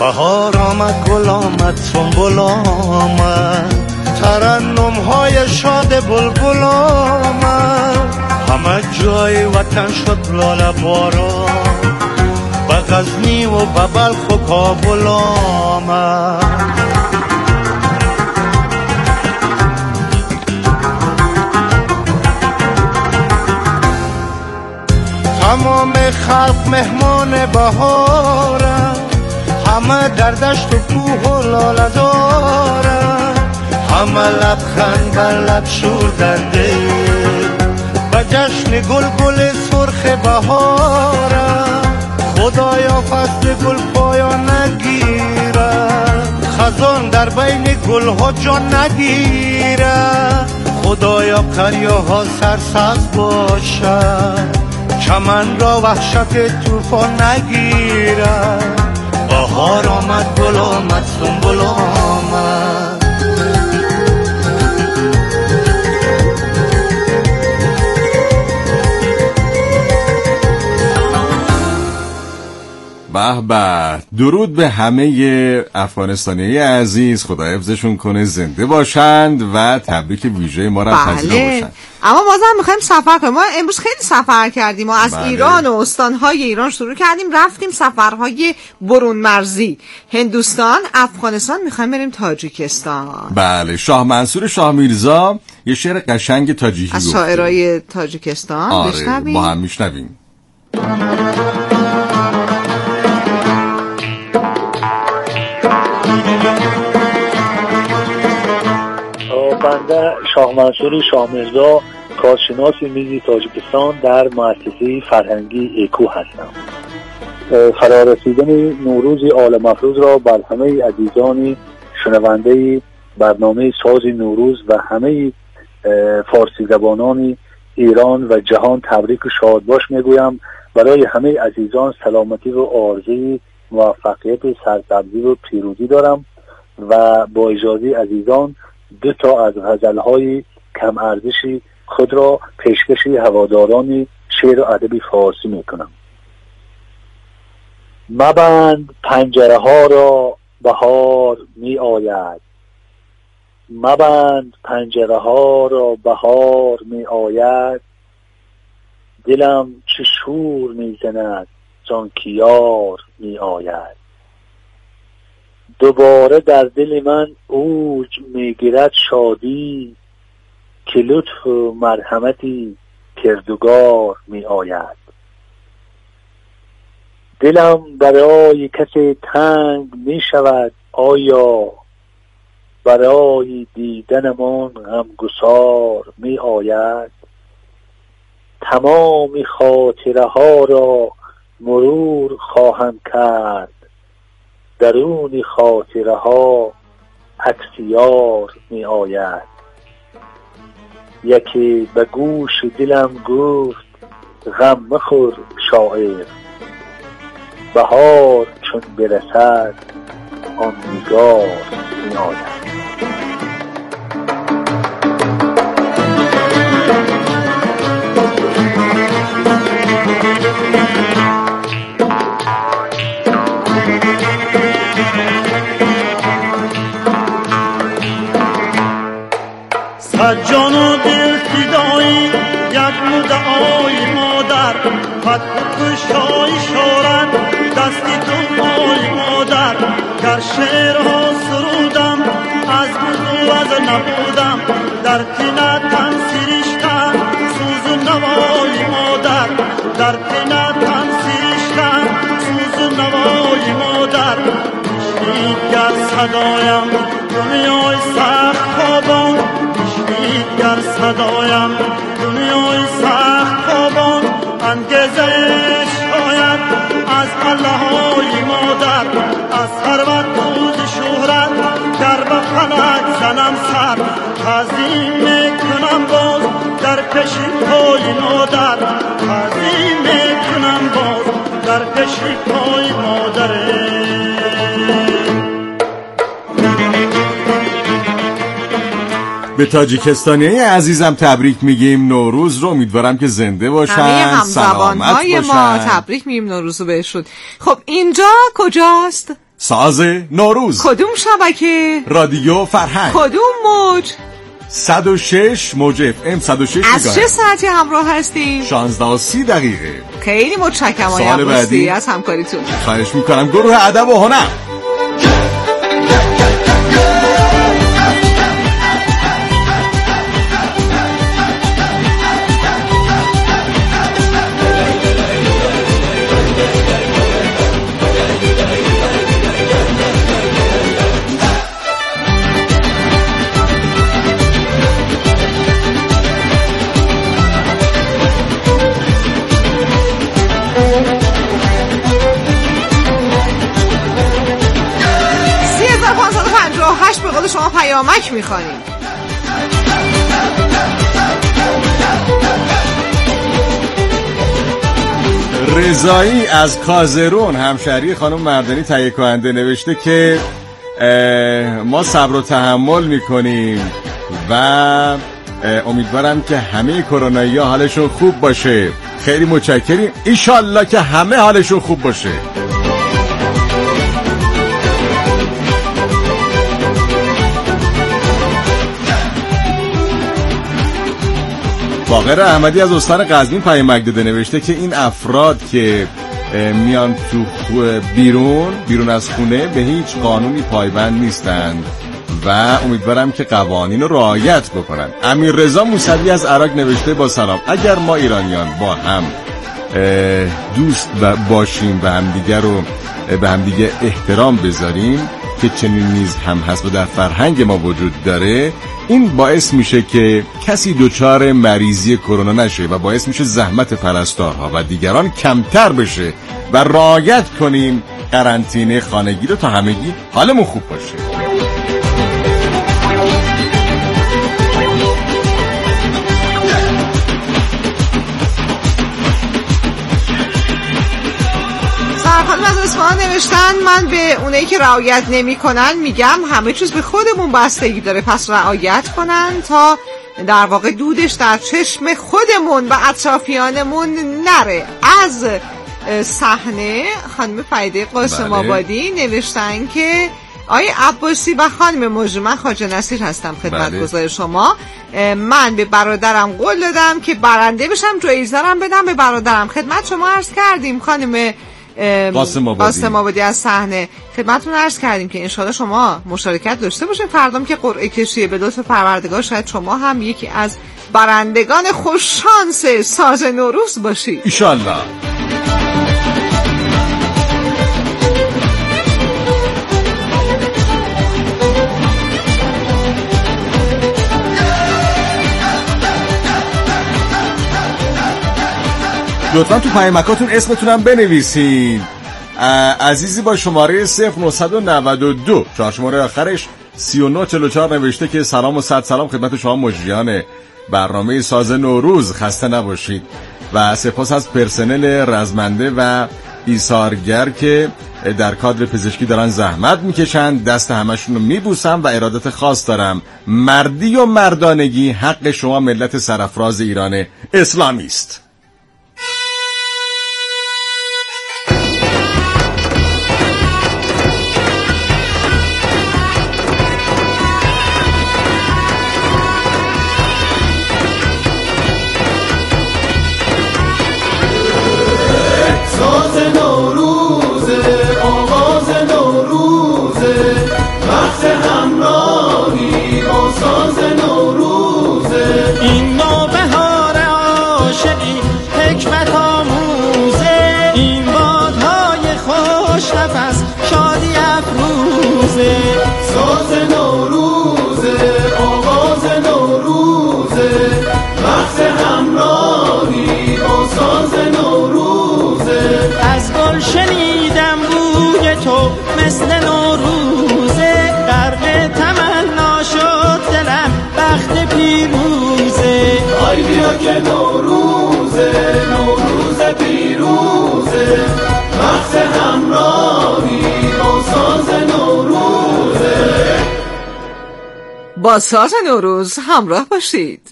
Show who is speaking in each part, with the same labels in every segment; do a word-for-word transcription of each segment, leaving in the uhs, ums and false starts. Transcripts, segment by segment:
Speaker 1: بهار آمد گل آمد سنبل آمد ترنم های شاد بلبل آمد همه جای وطن شد لاله باران به غزنی و به بلخ و کابل آمد تمام خلق مهمان بهارن همه در دشت و کوه و لاله دارن همه لبخند بر لب شور در دل به جشن گل گل سرخ بهارن خدایا فصل گل پایان نگیرد خزان در بین گل ها جان نگیرد خدایا قریاها سرسبز باشد چمن را وحشت طوفان نگیرد بهار آمد گل آمد سنبل آمد
Speaker 2: به به. درود به همه افغانستانی عزیز، خدا حفظشون کنه، زنده باشند و تبریک ویژه ما را پذیرا باشند.
Speaker 3: اما بازم میخوایم سفر کنیم. ما امروز خیلی سفر کردیم، ما از بله. ایران و استانهای ایران شروع کردیم رفتیم سفرهای برون مرزی، هندوستان، افغانستان، میخوایم بریم تاجیکستان.
Speaker 2: بله، شاه منصور شاه میرزا یه شعر قشنگ تاجیکی گفته
Speaker 3: از شاعرای تاجیکستان.
Speaker 2: آره
Speaker 3: بشنویم.
Speaker 2: با هم میشنویم.
Speaker 4: بنده شاه منصور شاه میرزا، کارشناس ملی تاجیکستان در مؤسسه فرهنگی ایکو هستم. فرارسیدن نوروز آل مفروض را بر همه عزیزان شنونده برنامه ساز نوروز و همه فارسی زبانان ایران و جهان تبریک و شادباش میگویم. برای همه عزیزان سلامتی و آرزوی موفقیت سرسبزی و پیروزی دارم و با اجازه عزیزان دو تا از غزل‌های کم ارزشی خود را پیشکش هواداران شعر و ادب فارسی میکنم. مبند پنجره ها را بهار می آید، مبند پنجره ها را بهار می آید، دلم چه شور می زند زان که یار می آید. دوباره در دل من اوج میگیرد شادی، که لطف و مرحمتی کردگار می آید. دلم برای کسی تنگ می شود آیا، برای دیدنمان غمگسار می آید. تمام خاطره ها را مرور خواهم کرد، درون خاطره ها عکسیار می آید. یکی به گوش دلم گفت غم مخور شاعر، بهار چون برسد آن نگار می آید.
Speaker 5: صد جان و دل فدایی یک مدعای مادر، فتح کشای شورن دستی تو مای مادر. در شعرها سرودم از بود و از نبودم، در تینه تن سریشتم سوز و نوای مادر. در تینه تن سریشتم سوز و نوای مادر. بشنید گر صدایم دنیای سخت خوابان، گر صدایم دنیای سخت خوابان. انگیزش شاید از الله‌های مادر، از ثروت روز شهرت در به فلک زنم سر. تعظیم میکنم باز در پیش پای مادر، تعظیم میکنم باز در پیش پای مادر.
Speaker 2: به تاجیکستانی عزیزم تبریک میگیم نوروز رو، امیدوارم که زنده باشن،
Speaker 3: همه همزبان‌های ما تبریک میگیم نوروز رو بهشون. خب اینجا کجاست؟
Speaker 2: ساز نوروز.
Speaker 3: کدوم شبکه؟
Speaker 2: رادیو فرهنگ.
Speaker 3: کدوم موج؟
Speaker 2: صد و شش موج اف ام صد و شش.
Speaker 3: از چه ساعتی همراه هستیم؟
Speaker 2: شانزده و سی دقیقه.
Speaker 3: خیلی متشکرم آقای عباسی از همکاریتون.
Speaker 2: خواهش میکنم. گروه ادب و هنر.
Speaker 3: به قول شما پیامک میخوانیم.
Speaker 2: رضایی از کازرون همشهری خانم مردانی تهیه کننده نوشته که ما صبر و تحمل میکنیم و امیدوارم که همه کرونایی ها حالشون خوب باشه. خیلی متشکریم. ایشالله که همه حالشون خوب باشه. باقر احمدی از استان قزوین پیامک داده نوشته که این افراد که میان تو بیرون بیرون از خونه به هیچ قانونی پایبند نیستند و امیدوارم که قوانین رو رعایت بکنن. امیر رضا موسوی از عراق نوشته با سلام، اگر ما ایرانیان با هم دوست باشیم و همدیگه رو به همدیگه احترام بذاریم که چنین نیز هم هست و در فرهنگ ما وجود داره، این باعث میشه که کسی دچار مریضی کرونا نشه و باعث میشه زحمت پرستارها و دیگران کمتر بشه و رعایت کنیم قرنطینه خانگی رو تا همگی حالمون خوب باشه.
Speaker 3: خانم از اصفهان نوشتن من به اونایی که رعایت نمی کنن میگم همه چیز به خودمون بستگی داره، پس رعایت کنن تا در واقع دودش در چشم خودمون و اطرافیانمون نره. از صحنه خانم فریده قاسم آبادی نوشتن که آقای عباسی و خانم موجی، من خواجه نصیر هستم خدمتگزار شما. من به برادرم قول دادم که برنده بشم، جایزه رو بدم به برادرم. خدمت شما عرض کردیم خانم
Speaker 2: قاسم آبادی.
Speaker 3: قاسم آبادی از صحنه خدمتتون عرض کردیم که انشالله شما مشارکت داشته باشین. فردام که قرعه کشی به لطف پروردگار شاید شما هم یکی از برندگان خوششانس ساز نوروز باشید
Speaker 2: انشالله. لطفا تو پیامکاتون اسمتونم بنویسین. عزیزی با شماره صفر نه نه دو چهار شماره آخرش سی و نه چهل و چهار نوشته که سلام و صد سلام خدمت شما مجریان برنامه ساز نوروز، خسته نباشید و سپاس از پرسنل رزمنده و ایثارگر که در کادر پزشکی دارن زحمت میکشن. دست همشون رو میبوسم و ارادت خاص دارم. مردی و مردانگی حق شما ملت سرافراز ایران اسلامی است.
Speaker 6: مثل نوروزه غرق تمنا شد دلم بخت پیروزه. آی بیا که نوروزه نوروز پیروزه، بخت همراهی با ساز نوروزه.
Speaker 3: با ساز نوروز همراه باشید.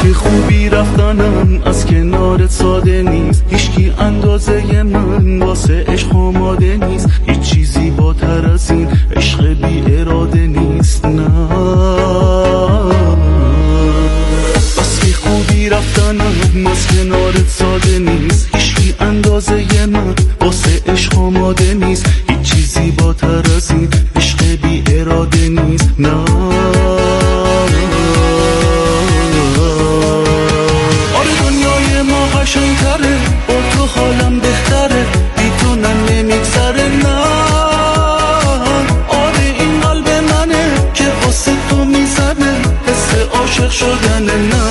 Speaker 7: وقتی خوبی رفتنم از کنارت ساده نیست، هیچکی اندازه من واسه عشق آماده نیست، هیچ چیزی بالاتر از این عشق بی اراده نیست. نه وقتی خوبی رفتنم از کنارت ساده نیست، هیچکی اندازه من واسه عشق آماده نیست، هیچ چیزی بالاتر از این عشق بی اراده نیست. نه آره دنیای ما قشنگ‌تره، با تو حالم بهتره، بی تو نه نمیگذره. نه آره این قلب منه که واسه تو میزنه، حس عاشق شدنه. نه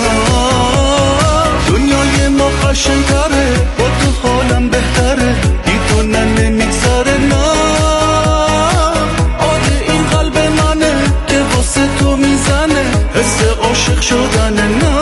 Speaker 7: دنیای ما قشنگ‌تره، با تو حالم بهتره، بی تو نه نمیگذره. نه آره این قلب منه که واسه تو میزنه، حس عاشق شدنه. نه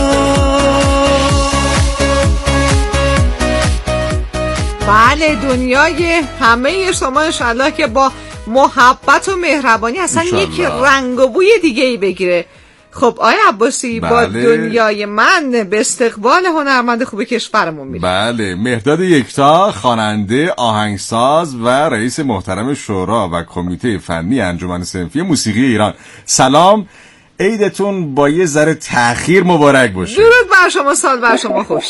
Speaker 3: بله دنیای همه شما انشالله که با محبت و مهربانی اصلا یک رنگ و بوی دیگه ای بگیره. خب آقای عباسی بله. با دنیای من به استقبال هنرمند خوب کشورمون میره.
Speaker 2: بله مهرداد یکتا، خواننده، آهنگساز و رئیس محترم شورا و کمیته فنی انجمن صنفی موسیقی ایران. سلام، عیدتون با یه ذره تأخیر مبارک باشه.
Speaker 3: درود بر شما، سال بر شما خوش.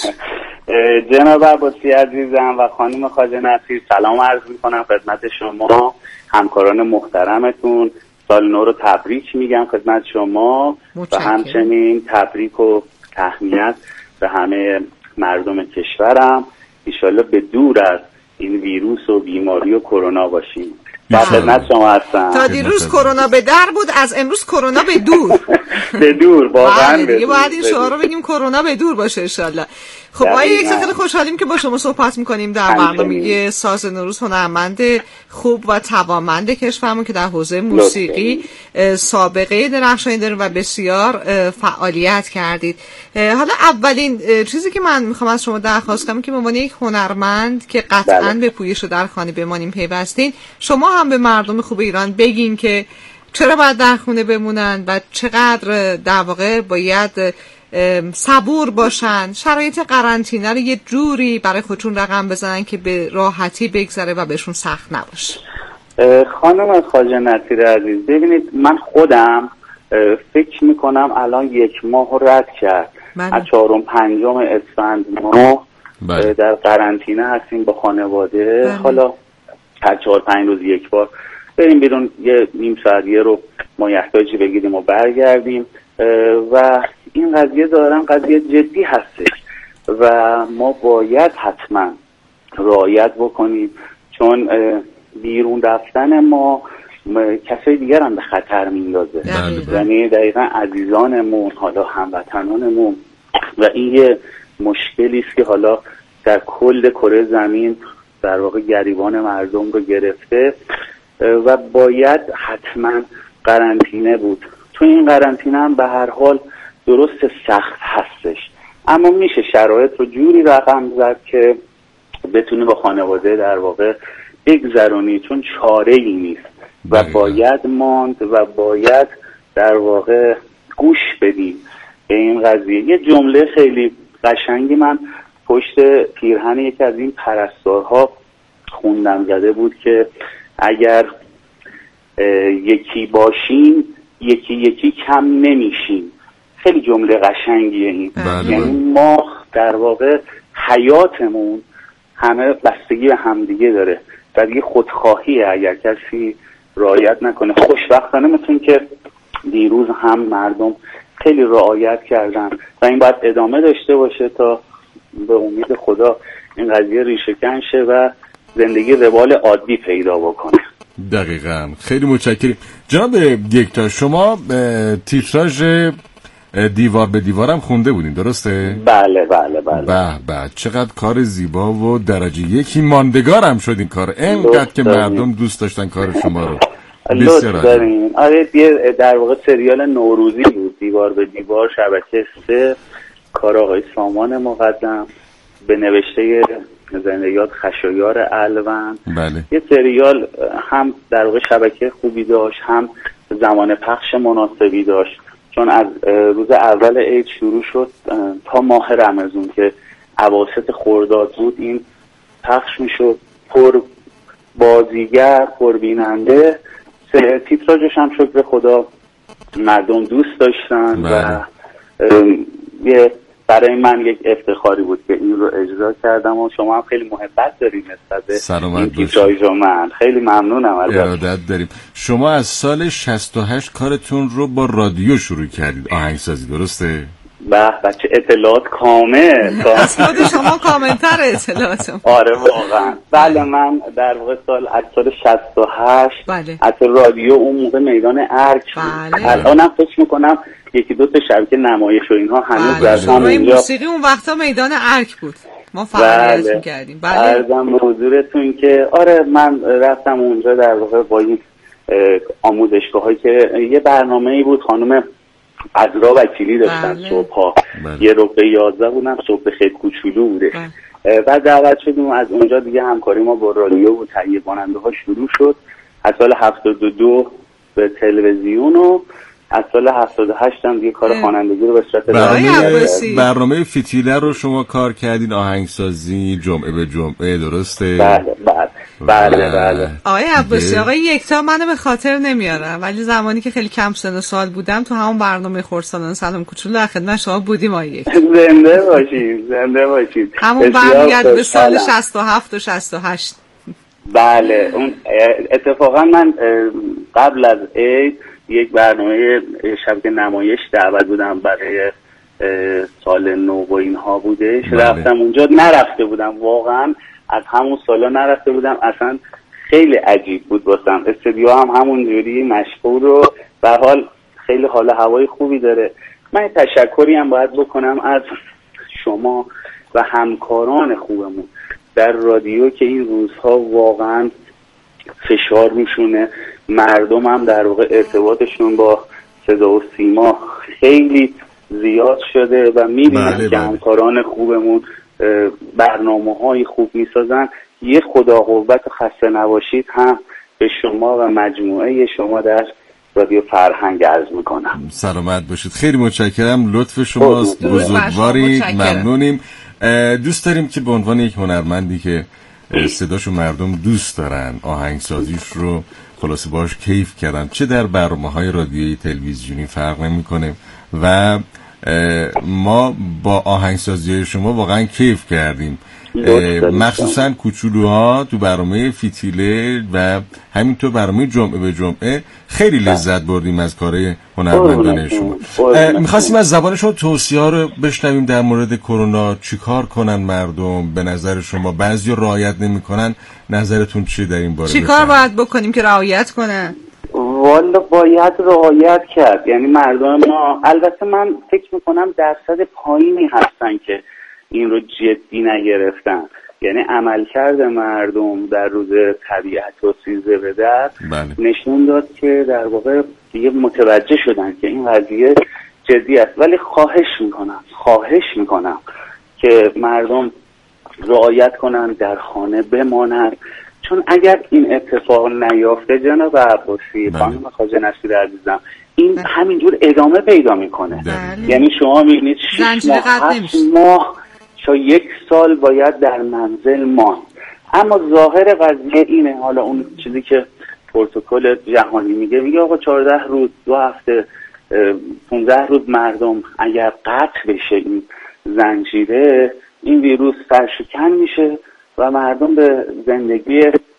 Speaker 8: جناب عباسی عزیزم و خانم خواجه نصیر سلام عرض میکنم خدمت شما، همکاران محترمتون. سال نو رو تبریک میگم خدمت شما و همچنین تبریک و تهنیت به همه مردم کشورم. انشالله به دور از این ویروس و بیماری و کرونا باشیم. در خدمت شما هستم.
Speaker 3: تا دیروز کرونا به در بود، از امروز کرونا به دور.
Speaker 8: به دور واقعا.
Speaker 3: دیگه باید این شعار رو بگیم کرونا به دور باشه انشالله. خب آقای یکتا خیلی خوشحالیم که با شما صحبت میکنیم در برنامه ساز نوروز، هنرمند خوب و توانمند کشورمون که در حوزه موسیقی سابقه درخشانی داریم و بسیار فعالیت کردید. حالا اولین چیزی که من میخوام از شما درخواست کنم که به عنوان یک هنرمند که قطعاً به پویش و در خانه بمانیم پیوستین، شما هم به مردم خوب ایران بگین که چرا باید در خونه بمونن و چقدر در واقع باید صبور باشن، شرایط قرنطینه رو یه جوری برای خودشون رقم بزنن که به راحتی بگذره و بهشون سخت نباشه.
Speaker 8: خانم خواجه نصیر عزیز، ببینید من خودم فکر میکنم الان یک ماه رد کرد.
Speaker 3: بله.
Speaker 8: از چهارم پنجم اسفند ما بله. در قرنطینه هستیم با خانواده. بله. حالا هر چهار پنج روز یک بار بریم بیرون، یه نیم ساعت یه رو مایحتاجی بگیریم و برگردیم و این قضیه دارن قضیه جدی هستش و ما باید حتما رعایت بکنیم، چون بیرون رفتن ما کسای دیگر هم به خطر میندازه. یعنی دقیقا عزیزانمون، حالا هموطنانمون، و این یه مشکلی است که حالا در کل کره زمین در واقع گریبان مردم رو گرفته و باید حتما قرنطینه بود. تو این قرنطینه هم به هر حال درست سخت هستش، اما میشه شرایط رو جوری رقم زد که بتونی با خانواده در واقع بگذرونی، چون چاره ای نیست و باید ماند و باید در واقع گوش بدی به این قضیه. یه جمله خیلی قشنگی من پشت پیرهن یکی از این پرستارها خوندم زده بود که اگر یکی باشیم یکی یکی کم نمیشیم. خیلی جمله قشنگیه این. یعنی ما در واقع حیاتمون همه بستگی به همدیگه داره و دیگه خودخواهیه اگر کسی رعایت نکنه. خوشبختانه مثل که دیروز هم مردم خیلی رعایت کردن و این باید ادامه داشته باشه تا به امید خدا این قضیه ریشه‌کن شه و زندگی روال عادی پیدا بکنه.
Speaker 2: دقیقاً. خیلی متشکرم جناب یکتا. شما تیتراژ دیوار به دیوارم خونده بودین درسته؟
Speaker 8: بله بله بله.
Speaker 2: به به چقدر کار زیبا و درجه یکی ماندگارم شد این کار، اینقدر که مردم دوست داشتن کار شما رو.
Speaker 8: بسیار عالی. آره در واقع سریال نوروزی بود، دیوار به دیوار، شبکه سه، کار آقای سامان مقدم به نوشته زندگیات خشایار الوند.
Speaker 2: بله.
Speaker 8: یه سریال هم در واقع شبکه خوبی داشت، هم زمان پخش مناسبی داشت چون از روز اول عید شروع شد تا ماه رمضان که اواسط خرداد بود این پخش میشد، پر بازیگر، پر بیننده. تیتراژش هم شکر خدا مردم دوست داشتن و یه برای من یک افتخاری بود که این رو اجرا کردم و شما هم خیلی محبت داریم نسبت به این تیتراژ. من خیلی ممنونم.
Speaker 2: ارادت داریم. شما از سال شصت و هشت کارتون رو با رادیو شروع کردید، آهنگسازی، درسته؟
Speaker 8: به بچه اطلاعات کامل.
Speaker 3: از خود شما کاملتر اطلاعاتم.
Speaker 8: آره واقعا. بله من در واقع سال از سال شصت و هشت
Speaker 3: بله.
Speaker 8: از رادیو اون موقع میدان ارک
Speaker 3: بله.
Speaker 8: الانم فکر میکنم یکی دو تا شبکه نمایش و اینها هنوز
Speaker 3: بله.
Speaker 8: در هم
Speaker 3: اینجا موسیقی اون وقتا میدان ارک بود، ما فعالیت
Speaker 8: بله.
Speaker 3: میکردیم. بله
Speaker 8: عرضم حضورتون که آره من رفتم اونجا در واقع با این آموزشگاه هایی که یه برنامه‌ای بود، خانم عذرا وکیلی داشتن. بله. صبح ها بله. یه ربع یازده بودم، صبح خیلی کوچولو بوده. بله. بعد دعوت شدیم از اونجا دیگه همکاری ما با رادیو و تهیه کننده ها شروع شد. از سال هفتاد و دو به تلویزیون و از سال هفتاد و هشت هم دیگه کار خوانندگی رو به صورت
Speaker 2: برنامه, برنامه فتیله رو شما کار کردین، آهنگسازی جمعه به جمعه، درسته؟
Speaker 8: بله بله بله بله.
Speaker 3: آقای عباسی، آقای یکتا منو به خاطر نمیارم ولی زمانی که خیلی کم سن و سال بودم تو همون برنامه خردسالان سلام کوچولو در خدمت شما بودیم. آقای یکتا
Speaker 8: زنده باشید، زنده باشید.
Speaker 3: همون برمیگرد به سال شصت و هفت و شصت و هشت.
Speaker 8: بله اون اتفاقا من قبل از عید یک برنامه شبکه نمایش دعوت بودم برای سال نو و اینها بودش. بله. رفتم اونجا، نرفته بودم واقعا، از همون سالا نرفته بودم، اصلا خیلی عجیب بود واسم. استودیو هم همون جوری مشغول و به حال خیلی حال هوای خوبی داره. من تشکری هم باید بکنم از شما و همکاران خوبمون در رادیو که این روزها واقعا فشار میشونه، مردم هم در واقع ارتباطشون با صدا و سیما خیلی زیاد شده و میبینن بله که بله. همکاران خوبمون برنامه‌های خوب میسازن. یه خدا قوت و خسته نباشید هم به شما و مجموعه شما در رادیو فرهنگ عرض میکنم.
Speaker 2: سلامت باشید. خیلی متشکرم، لطف شماست، بزرگواری، ممنونیم. دوست داریم که به عنوان یک هنرمندی که صداشو مردم دوست دارن، آهنگسازیش رو خلاصه باش کیف کردن، چه در برنامه‌های رادیویی تلویزیونی فرق نمی‌کنه و ما با آهنگسازی شما واقعا کیف کردیم، مخصوصا کوچولوها تو برنامه فتیله و همینطور برنامه جمعه به جمعه خیلی لذت بردیم از کارهای هنرمندان شما. میخواستیم از زبان شما توصیه‌ها رو بشنویم در مورد کرونا، چیکار کنن مردم به نظر شما؟ بعضی رعایت نمی‌کنن، نظرتون چیه در این باره؟
Speaker 3: چیکار باید بکنیم که رعایت کنن؟
Speaker 8: والا باید رعایت کرد، یعنی مردم ما، البته من فکر میکنم درصد پایینی هستن که این رو جدی نگرفتن، یعنی عملکرد مردم در روز طبیعت و سیزده به در بله. نشون داد که در واقع دیگه متوجه شدن که این قضیه جدی است. ولی خواهش میکنم خواهش میکنم که مردم رعایت کنن، در خانه بمانن، چون اگر این اتفاق نیافته جناب عباسی، خانم خواجه نصیر عزیزم، این همینجور ادامه پیدا میکنه. یعنی شما میبینید شش ماه هفت ماه تا یک سال باید در منزل ماند. اما ظاهر قضیه اینه، حالا اون چیزی که پروتکل جهانی میگه میگه آقا چهارده روز، دو هفته، پانزده روز مردم اگر قطع بشه این زنجیره، این ویروس سرشکن میشه و مردم به زندگی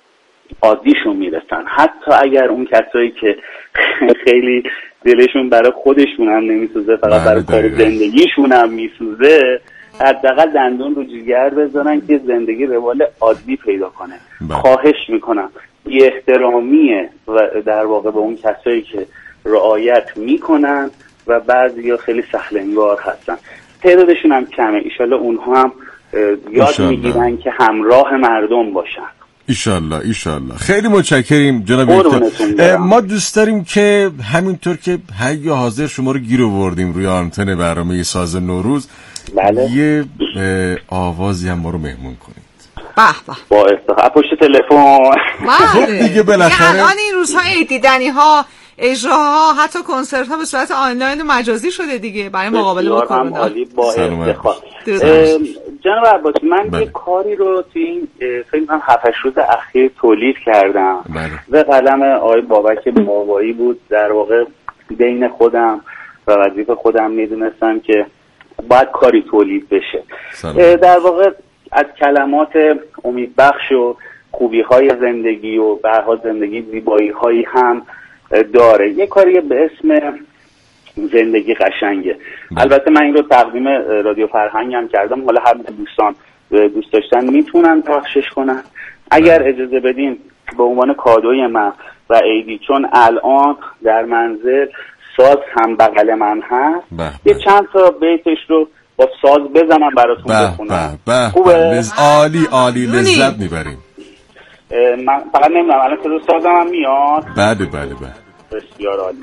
Speaker 8: عادیشون میرسن. حتی اگر اون کسایی که خیلی دلشون برای خودشون هم نمیسوزه، فقط برای کار زندگیشون هم میسوزه، حداقل دندون رو جگر بذارن که زندگی روال عادی پیدا کنه. با. خواهش میکنم بی احترامیه و در واقع به اون کسایی که رعایت میکنن و بعضیا خیلی سهلنگار هستن، تعدادشون هم کمه. ایشالله اونها هم یاد میگیرن که همراه مردم باشن.
Speaker 2: ایشالله ایشالله. خیلی متشکریم جناب دکتر. ما دوست داریم که همینطور که حی حاضر شما رو گیر آوردیم روی آنتن برنامه ساز نوروز،
Speaker 8: بله.
Speaker 2: یه آوازی هم ما رو مهمون کنید.
Speaker 3: به به.
Speaker 8: با استفاده پشت تلفن.
Speaker 3: بله. دیگه
Speaker 2: بالاخره
Speaker 3: الان این روزها دیدنی ها اجراها حتی کنسرت ها به صورت آنلاین و مجازی شده دیگه برای مقابله با کرونا.
Speaker 8: با افتخار. جناب عباسی من بله. یه کاری رو توی این فکر کنم هفت هشت روز اخیر تولید کردم به قلم آقای بابک ماوایی بود. در واقع بین خودم و وظیفه خودم میدونستم که باید کاری تولید بشه. سلام. در واقع از کلمات امیدبخش و خوبی های زندگی و به هر حال زندگی زیبایی هایی هم داره. یه کاری به اسم زندگی قشنگه. بله. البته من این رو تقدیم رادیو فرهنگ هم کردم، حالا هر دوستان دوست داشتن میتونن پخشش کنن. اگر اجازه بدین به عنوان کادوی من و عیدی، چون الان در منزل ساز هم بغل من هست، بح بح. یه چند تا بیتش رو با ساز بزنم براتون بخونم.
Speaker 2: خوبه؟ عالی عالی لذت میبریم.
Speaker 8: من فقط نمیدونم الان صدا سازم هم میاد.
Speaker 2: بله بله بله
Speaker 8: بسیار عالی.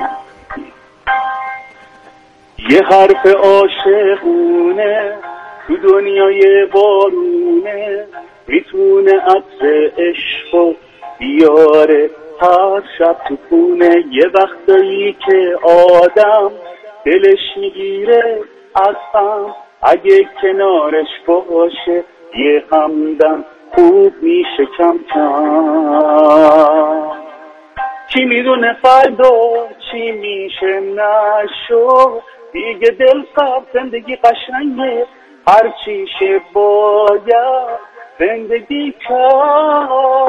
Speaker 8: یه حرف عاشقونه تو دنیای بارونه، میتونه عطر عشق و بیاره هر شب تو خونه. یه وقتایی که آدم دلش میگیره از هم، اگه کنارش باشه یه همدم خوب میشه کم کم. چی میدونه فردا چی میشه نشو، دیگه دل سب زندگی قشنگه، هر چیشه باید زندگی کرد.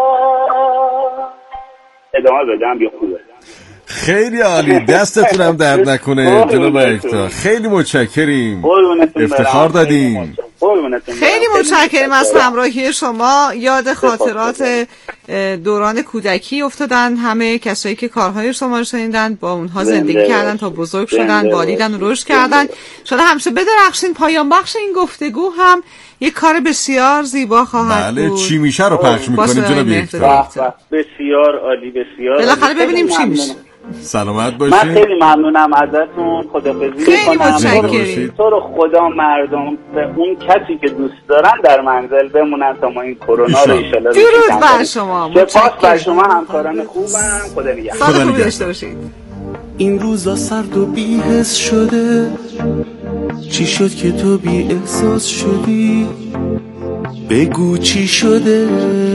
Speaker 8: ادامه بدم یا خوبه؟
Speaker 2: خیلی عالی، دستتونم درد نکنه جناب اکتا، خیلی متشکریم، افتخار دادیم.
Speaker 3: خیلی متشکریم از همراهی شما. یاد خاطرات دوران کودکی افتادن همه کسایی که کارهای شما رو شنیدن، با اونها زندگی کردن تا بزرگ شدن، بالیدن و رشد کردن. شما همیشه بدرخشین. پایان بخش این گفتگو هم یک کار بسیار زیبا خواهد
Speaker 2: بله
Speaker 3: بود.
Speaker 2: چی میشه رو پخش میکنیم جناب اکتا.
Speaker 8: بسیار عالی، بسیار
Speaker 3: بالاخره ببینیم چی میشه.
Speaker 2: سلامت باشید.
Speaker 8: من خیلی ممنونم ازتون. خدافظی
Speaker 3: خیلی متشکرم.
Speaker 8: تو رو خدا مردم به اون کسی که دوست دارن در منزل بمونن تا ما این کرونا رو ان شاء الله
Speaker 3: درود بر شما.
Speaker 8: سپاس بر شما همکاران خوبم. خدا نگهدار.
Speaker 3: خدا داشته باشید.
Speaker 7: این روزا سرد و بی‌حس شده، چی شد که تو بی احساس شدی؟ بگو چی شده؟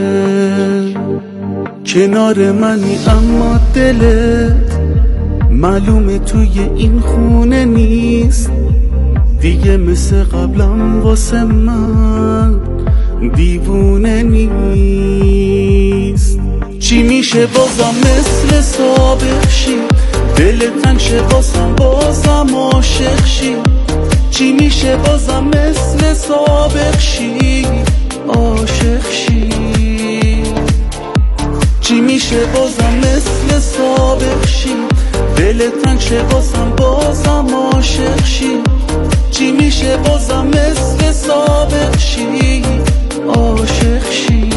Speaker 7: کنار منی اما دلت معلومه توی این خونه نیست دیگه، مثل قبلم واسه من دیوونه نیست. چی میشه بازم مثل سابق شی، دل تنگ شه بازم بازم عاشق شی. چی میشه بازم مثل سابق شی، عاشق شی. چی میشه بازم مثل سابق شی، دل تنگ شه بازم بازم عاشق شی. چی میشه بازم مثل سابق شی، عاشق شی.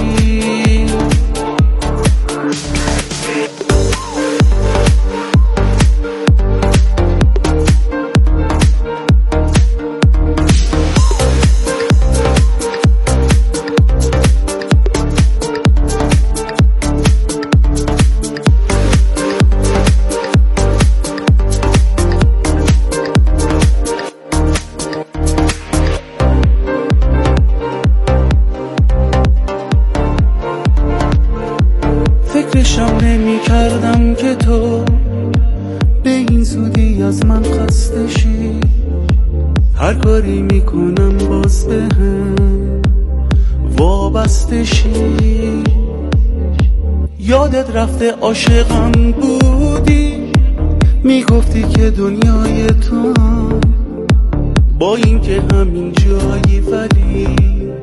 Speaker 7: فکرشم نمی کردم که تو به این زودی از من خسته شی. هر کاری میکنم باز به هم وابسته شی. یادت رفته عاشقم بودی، میگفتی که دنیای تو با این که همین جایی ولی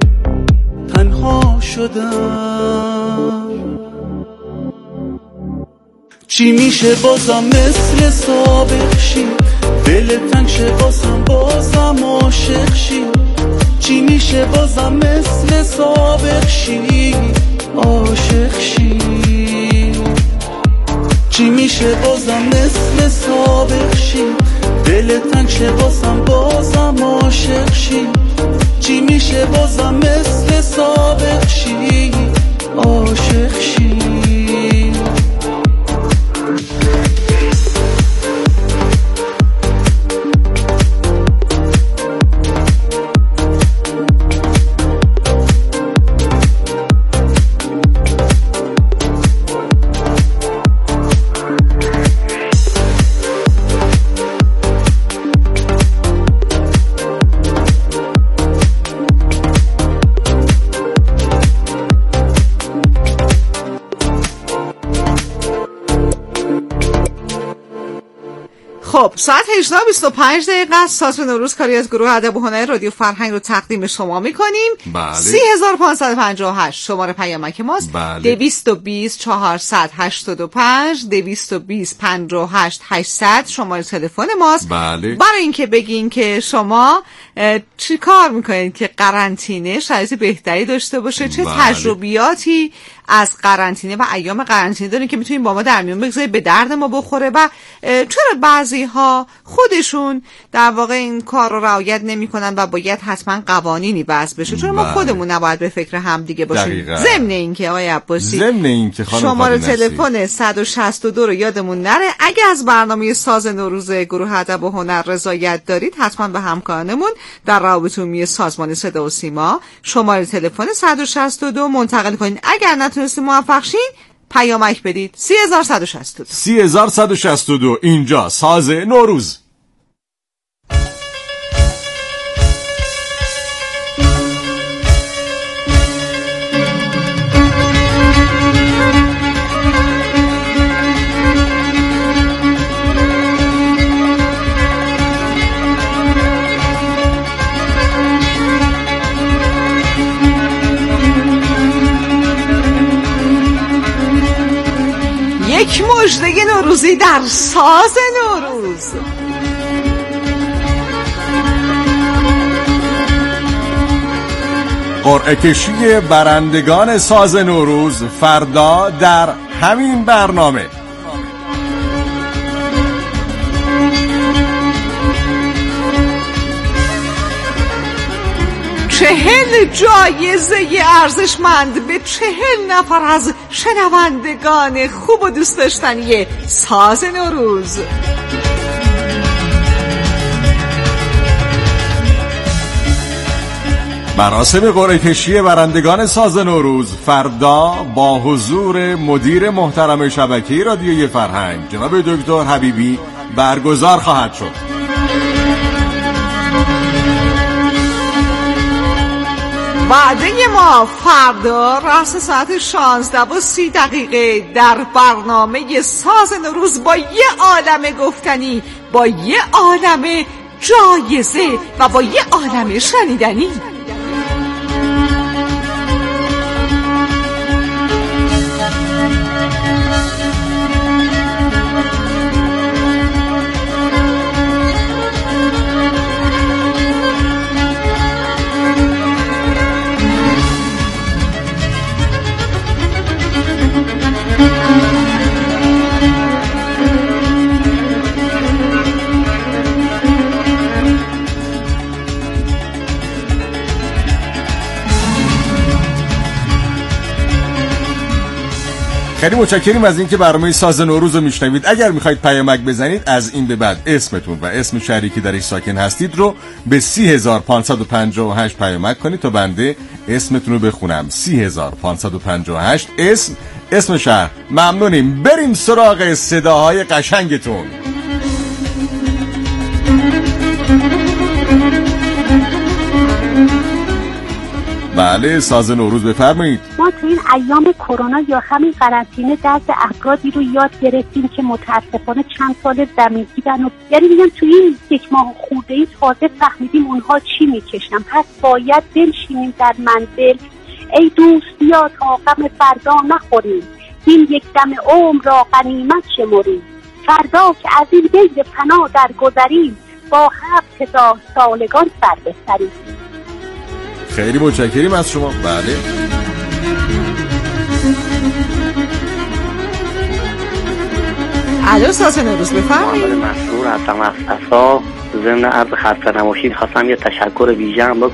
Speaker 7: تنها شدم. چی میشه بازم مثل سابق شی، دل تنگ شه بازم بازم عاشق شی. چی میشه بازم مثل سابق شی، عاشق شی. چی میشه بازم مثل سابق شی، دل تنگ شه بازم بازم عاشق شی. چی میشه بازم مثل سابق شی، عاشق شی.
Speaker 3: خب ساعت هجده و بیست و پنج دقیقه است. ساز نوروز کاری از گروه ادب و هنر رادیو فرهنگ رو تقدیم شما میکنیم.
Speaker 2: بله.
Speaker 3: سی هزار و پانصد و پنجاه و هشت شماره پیامک ماست.
Speaker 2: بله.
Speaker 3: دویست و بیست چهارصد هشتاد و پنج دویست و بیست پنجاه و هشت هشتصد شماره تلفن ماست.
Speaker 2: بله.
Speaker 3: برای اینکه بگین که شما چی کار میکنید که قرنطینه شرایط بهتری داشته باشه، چه
Speaker 2: بله.
Speaker 3: تجربیاتی از قرنطینه و ایام قرنطینه دارین که میتونین با ما در میون بگذارید، به درد ما بخوره و چرا بعضی ها خودشون در واقع این کار رو رعایت نمیکنن و باید حتما قوانینی وضع بشه، چرا ما خودمون نباید به فکر هم دیگه باشیم. ضمن اینکه آقای عباسی
Speaker 2: ضمن اینکه
Speaker 3: شماره تلفن صد و شصت و دو رو یادمون نره. اگه از برنامه ساز نوروز گروه ادب و هنر رضایت دارید حتما به همکارانمون در روابط عمومی سازمان صدا و سیما شماره تلفن صد و شصت و دو منتقل کنید. اگر نتونستید موفق شین پیامک بدید. سی هزار و صد و شصت و دو
Speaker 2: سی هزار و صد و شصت و دو اینجا ساز نوروز.
Speaker 3: یک مژده نوروزی در ساز نوروز.
Speaker 2: قرعه کشی برندگان ساز نوروز فردا در همین برنامه.
Speaker 3: چهل جایزه ارزشمند به چهل نفر از شنوندگان خوب و دوست داشتنی ساز نوروز.
Speaker 2: مراسم قرعه کشی برندگان ساز نوروز فردا با حضور مدیر محترم شبکه رادیوی فرهنگ جناب دکتر حبیبی برگزار خواهد شد.
Speaker 3: وعده ما فردا رأس ساعت شانزده و سی دقیقه در برنامه ساز نوروز با یه عالمه گفتنی، با یه عالمه جایزه و با یه عالمه شنیدنی.
Speaker 2: خیلی متشکریم از اینکه برنامه ساز نوروز رو میشنوید. اگر میخواید پیامک بزنید از این به بعد اسمتون و اسم شهری که درش ساکن هستید رو به سی هزار و پانصد و پنجاه و هشت پیامک کنید تا بنده اسمتون رو بخونم. سی هزار و پانصد و پنجاه و هشت اسم اسم شهر. ممنونیم. بریم سراغ صداهای قشنگتون. بله ساز نوروز بفرمایید.
Speaker 9: ما تو این ایام کرونا یا همین قرنطینه دست افرادی رو یاد گرفتیم که متاسفانه چند سال زمین دیدن و یعنی میگم تو این یک ماه خورده ای تازه فهمیدیم اونها چی میکشن. پس باید بنشینیم در منزل ای دوست بیا تا غم فردا نخوریم، این یک دم عمر را غنیمت شمریم، فردا که از این دیر فنا در گذریم با هفت هزار سالگان سر بسریم.
Speaker 2: خیلی متشکریم از شما. بله
Speaker 3: الو ساز نوروز بفرمایید.
Speaker 10: مسرور هستم از فسا. ضمن عرض خسته نباشید خواستم یه تشکر ویژه هم بکنم